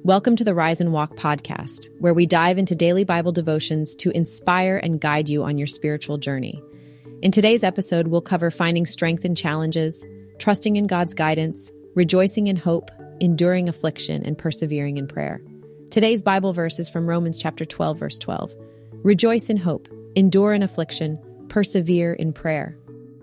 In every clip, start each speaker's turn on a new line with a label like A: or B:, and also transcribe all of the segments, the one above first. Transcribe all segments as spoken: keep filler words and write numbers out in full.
A: Welcome to the Rise and Walk podcast, where we dive into daily Bible devotions to inspire and guide you on your spiritual journey. In today's episode, we'll cover finding strength in challenges, trusting in God's guidance, rejoicing in hope, enduring affliction, and persevering in prayer. Today's Bible verse is from Romans chapter twelve, verse twelve. Rejoice in hope, endure in affliction, persevere in prayer.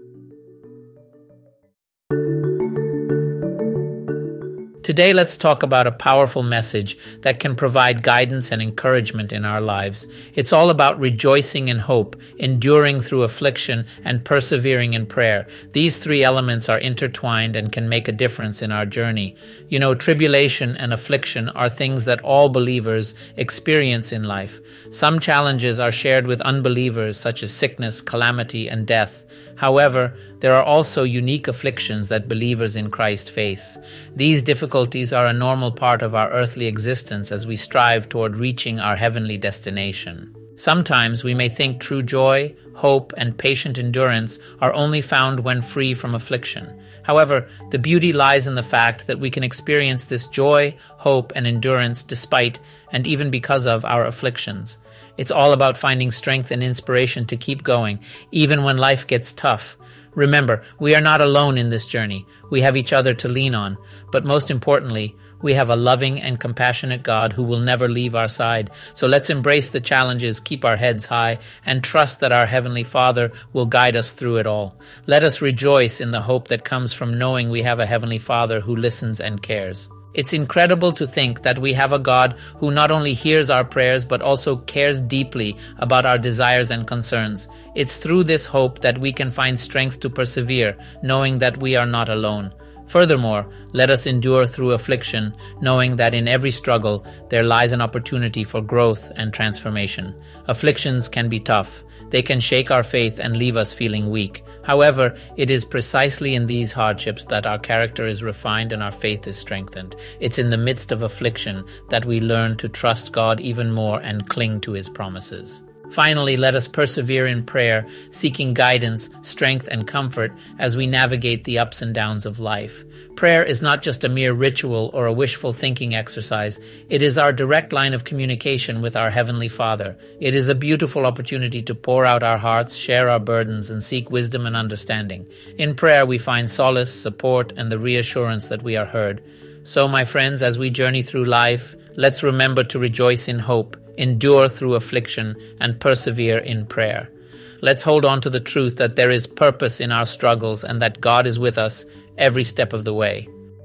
B: Today, let's talk about a powerful message that can provide guidance and encouragement in our lives. It's all about rejoicing in hope, enduring through affliction, and persevering in prayer. These three elements are intertwined and can make a difference in our journey. You know, tribulation and affliction are things that all believers experience in life. Some challenges are shared with unbelievers, such as sickness, calamity, and death. However, there are also unique afflictions that believers in Christ face. These difficulties are a normal part of our earthly existence as we strive toward reaching our heavenly destination. Sometimes we may think true joy, hope, and patient endurance are only found when free from affliction. However, the beauty lies in the fact that we can experience this joy, hope, and endurance despite and even because of our afflictions. It's all about finding strength and inspiration to keep going, even when life gets tough. Remember, we are not alone in this journey. We have each other to lean on. But most importantly, we have a loving and compassionate God who will never leave our side. So let's embrace the challenges, keep our heads high, and trust that our Heavenly Father will guide us through it all. Let us rejoice in the hope that comes from knowing we have a Heavenly Father who listens and cares. It's incredible to think that we have a God who not only hears our prayers but also cares deeply about our desires and concerns. It's through this hope that we can find strength to persevere, knowing that we are not alone. Furthermore, let us endure through affliction, knowing that in every struggle there lies an opportunity for growth and transformation. Afflictions can be tough. They can shake our faith and leave us feeling weak. However, it is precisely in these hardships that our character is refined and our faith is strengthened. It's in the midst of affliction that we learn to trust God even more and cling to His promises. Finally, let us persevere in prayer, seeking guidance, strength, and comfort as we navigate the ups and downs of life. Prayer is not just a mere ritual or a wishful thinking exercise. It is our direct line of communication with our Heavenly Father. It is a beautiful opportunity to pour out our hearts, share our burdens, and seek wisdom and understanding. In prayer, we find solace, support, and the reassurance that we are heard. So, my friends, as we journey through life, let's remember to rejoice in hope, endure through affliction, and persevere in prayer. Let's hold on to the truth that there is purpose in our struggles and that God is with us every step of the way.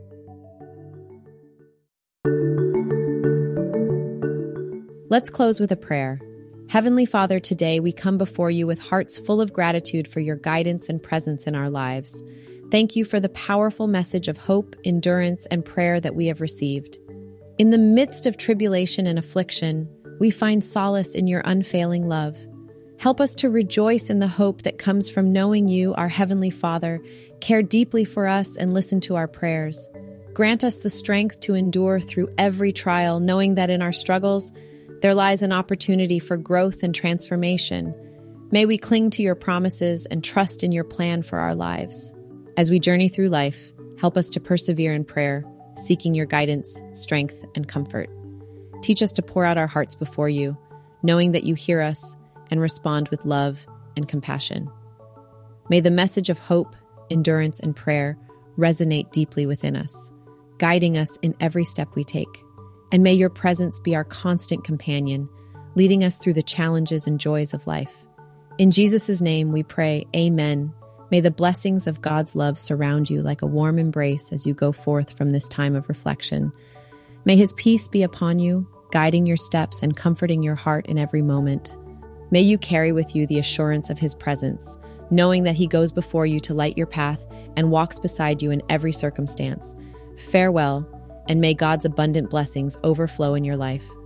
A: Let's close with a prayer. Heavenly Father, today we come before you with hearts full of gratitude for your guidance and presence in our lives. Thank you for the powerful message of hope, endurance, and prayer that we have received. In the midst of tribulation and affliction, we find solace in your unfailing love. Help us to rejoice in the hope that comes from knowing you, our Heavenly Father, care deeply for us and listen to our prayers. Grant us the strength to endure through every trial, knowing that in our struggles, there lies an opportunity for growth and transformation. May we cling to your promises and trust in your plan for our lives. As we journey through life, help us to persevere in prayer, seeking your guidance, strength, and comfort. Teach us to pour out our hearts before you, knowing that you hear us and respond with love and compassion. May the message of hope, endurance, and prayer resonate deeply within us, guiding us in every step we take. And may your presence be our constant companion, leading us through the challenges and joys of life. In Jesus' name we pray, Amen. May the blessings of God's love surround you like a warm embrace as you go forth from this time of reflection. May His peace be upon you, guiding your steps and comforting your heart in every moment. May you carry with you the assurance of His presence, knowing that He goes before you to light your path and walks beside you in every circumstance. Farewell, and may God's abundant blessings overflow in your life.